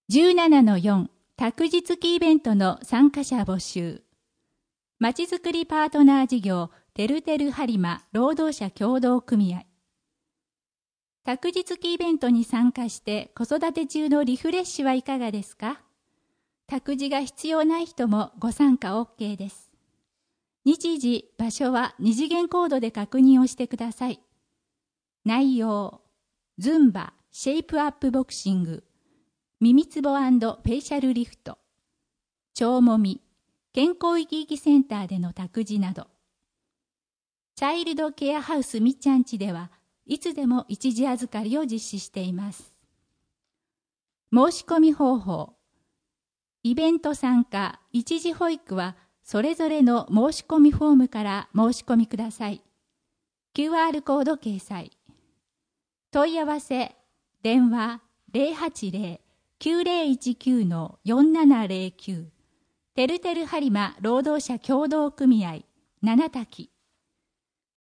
17-4 託児付きイベントの参加者募集。まちづくりパートナー事業てるてるはりま労働者協同組合。託児付きイベントに参加して子育て中のリフレッシュはいかがですか？託児が必要ない人もご参加 OK です。日時、場所は二次元コードで確認をしてください。内容、ズンバ、シェイプアップボクシング、耳つぼ&フェイシャルリフト、腸もみ、健康生き生きセンターでの託児など。チャイルドケアハウスみっちゃんちではいつでも一時預かりを実施しています。申し込み方法。イベント参加、一時保育はそれぞれの申し込みフォームから申し込みください。QR コード掲載。問い合わせ、電話 080-9019-4709 てるてるはりま労働者協同組合七滝